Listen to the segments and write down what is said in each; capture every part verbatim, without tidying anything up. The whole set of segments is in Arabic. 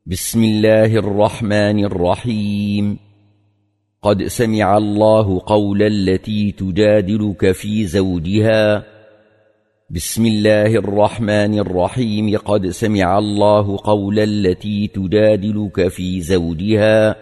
بسم الله الرحمن الرحيم. قد سمع الله قول التي تجادلك في زوجها. بسم الله الرحمن الرحيم. قد سمع الله قول التي تجادلك في زوجها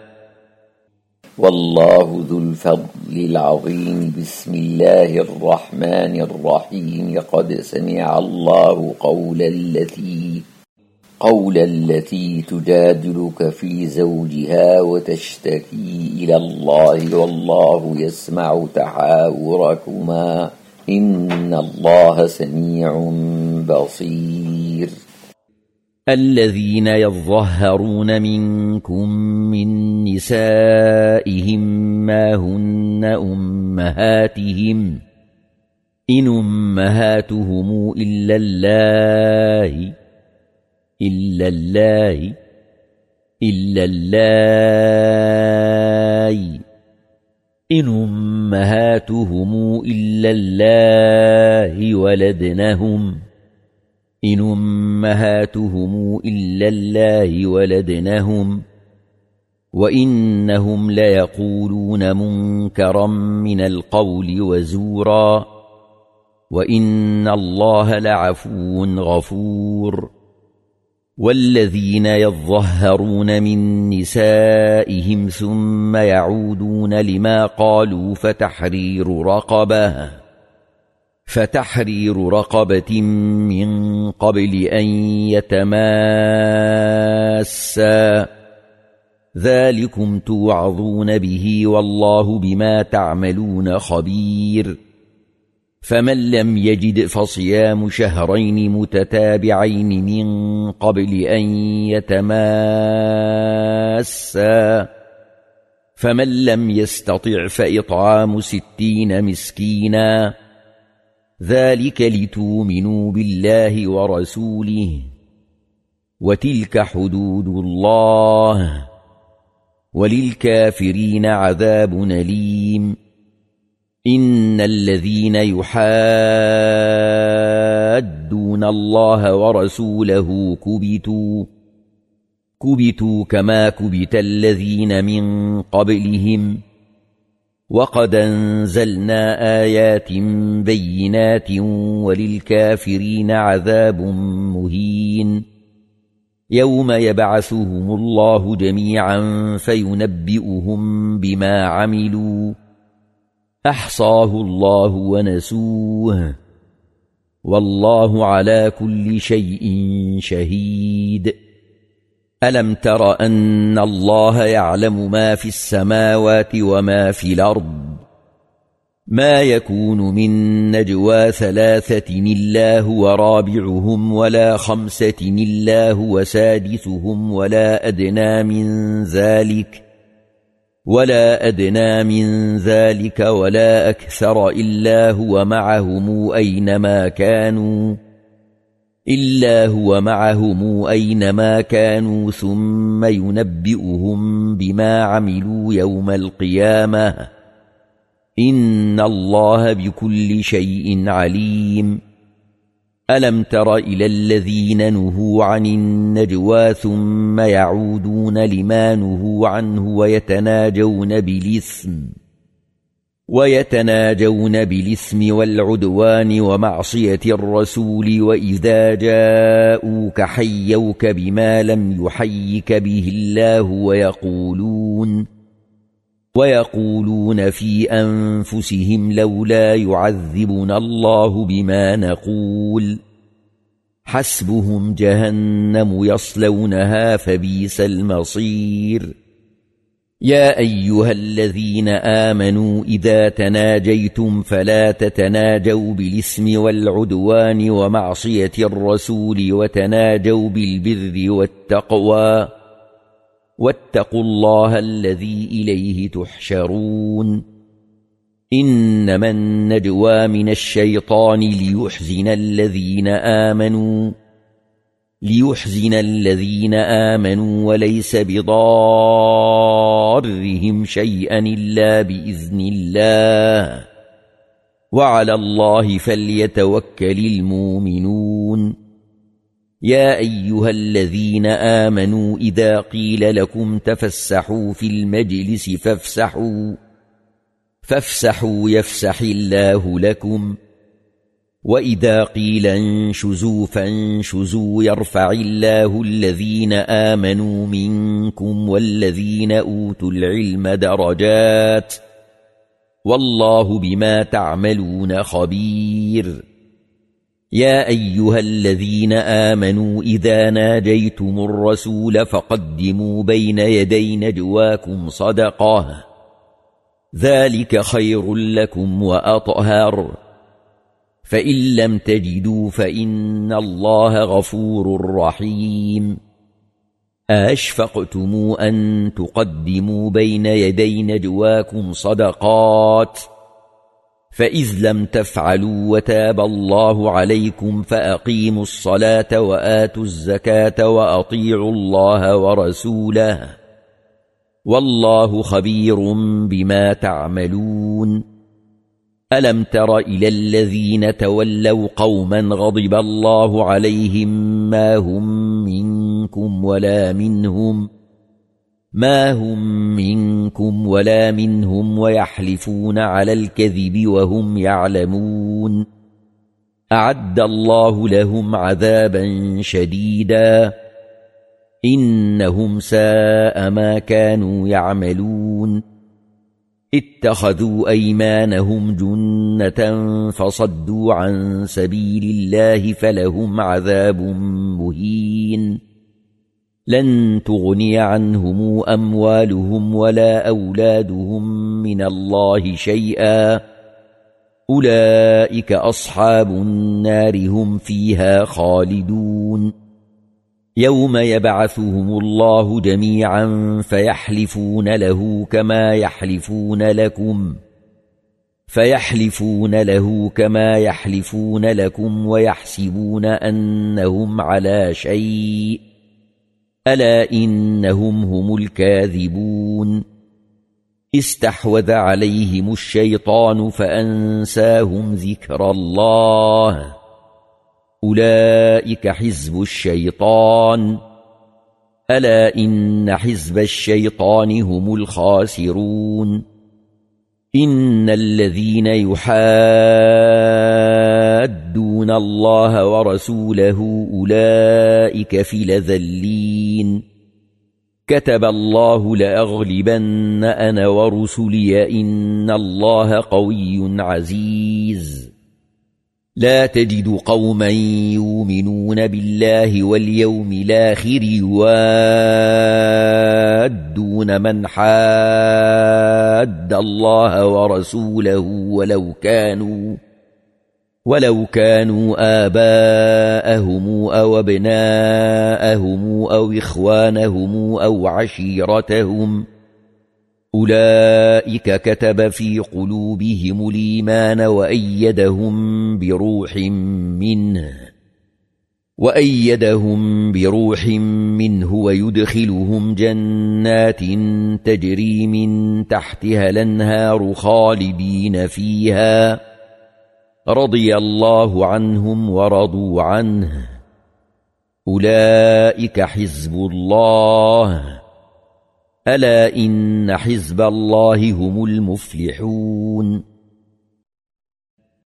والله ذو الفضل العظيم. بسم الله الرحمن الرحيم. قد سمع الله قول التي قول التي تجادلك في زوجها وتشتكي إلى الله والله يسمع تحاوركما إن الله سميع بصير. الذين يظهرون منكم من نسائهم ما هن أمهاتهم إن أمهاتهم إلا الله إلا الله إلا الله إن أمهاتهم إلا الله ولدنهم إن أمهاتهم إلا الله ولدنهم وإنهم ليقولون منكرا من القول وزورا وإن الله لعفو غفور. والذين يظهرون من نسائهم ثم يعودون لما قالوا فتحرير رقبة فتحرير رقبة من قبل أن يتماسا ذلكم توعظون به والله بما تعملون خبير. فمن لم يجد فصيام شهرين متتابعين من قبل أن يتماسا فمن لم يستطع فإطعام ستين مسكينا ذلك لتؤمنوا بالله ورسوله وتلك حدود الله وللكافرين عذاب أليم. إن الذين يحادون الله ورسوله كبتوا كبتوا كما كبت الذين من قبلهم وقد أنزلنا آيات بينات وللكافرين عذاب مهين. يوم يبعثهم الله جميعا فينبئهم بما عملوا أحصاه الله ونسوه والله على كل شيء شهيد. ألم تر أن الله يعلم ما في السماوات وما في الأرض ما يكون من نجوى ثلاثة إلا هو رابعهم ولا خمسة إلا هو سادسهم ولا أدنى من ذلك ولا أدنى من ذلك ولا أكثر إلا هو معهم أينما كانوا إلا هو معهم أينما كانوا ثم ينبئهم بما عملوا يوم القيامة إن الله بكل شيء عليم. ألم تر إلى الذين نهوا عن النجوى ثم يعودون لما نهوا عنه ويتناجون بالإثم ويتناجون بالإثم والعدوان ومعصية الرسول وإذا جاءوك حيوك بما لم يحيك به الله ويقولون ويقولون في أنفسهم لولا يعذبنا الله بما نقول حسبهم جهنم يصلونها فبئس المصير. يا أيها الذين آمنوا إذا تناجيتم فلا تتناجوا بالإثم والعدوان ومعصية الرسول وتناجوا بالبر والتقوى واتقوا الله الذي إليه تحشرون. إنما النجوى من الشيطان ليحزن الذين آمنوا ليحزن الذين آمنوا وليس بضارهم شيئا إلا بإذن الله وعلى الله فليتوكل المؤمنون. يا أيها الذين آمنوا إذا قيل لكم تفسحوا في المجلس فافسحوا فافسحوا يفسح الله لكم وإذا قيل انشزوا فانشزوا يرفع الله الذين آمنوا منكم والذين أوتوا العلم درجات والله بما تعملون خبير يا أيها الذين آمنوا إذا ناجيتم الرسول فقدموا بين يدي نجواكم صدقة ذلك خير لكم وأطهر فإن لم تجدوا فإن الله غفور رحيم أشفقتم أن تقدموا بين يدي نجواكم صدقات فإذ لم تفعلوا وتاب الله عليكم فأقيموا الصلاة وآتوا الزكاة وأطيعوا الله ورسوله والله خبير بما تعملون ألم تر إلى الذين تولوا قوما غضب الله عليهم ما هم منكم ولا منهم ما هم منكم ولا منهم ويحلفون على الكذب وهم يعلمون أعد الله لهم عذابا شديدا إنهم ساء ما كانوا يعملون اتخذوا أيمانهم جنة فصدوا عن سبيل الله فلهم عذاب مهين لن تغني عنهم أموالهم ولا أولادهم من الله شيئا أولئك أصحاب النار هم فيها خالدون يوم يبعثهم الله جميعا فيحلفون له كما يحلفون لكم فيحلفون له كما يحلفون لكم ويحسبون أنهم على شيء ألا إنهم هم الكاذبون استحوذ عليهم الشيطان فأنساهم ذكر الله أولئك حزب الشيطان ألا إن حزب الشيطان هم الخاسرون إن الذين يحادون الله ورسوله أولئك في الأذلين كتب الله لأغلبن أنا ورسلي إن الله قوي عزيز لا تجد قوما يؤمنون بالله واليوم الآخر يوادون من حاد الله ورسوله ولو كانوا ولو كانوا آباءهم أو أبناءهم أو إخوانهم أو عشيرتهم أولئك كتب في قلوبهم الإيمان وأيدهم بروح منه وأيدهم بروح منه ويدخلهم جنات تجري من تحتها الأنهار خالدين فيها رضي الله عنهم ورضوا عنه أولئك حزب الله ألا إن حزب الله هم المفلحون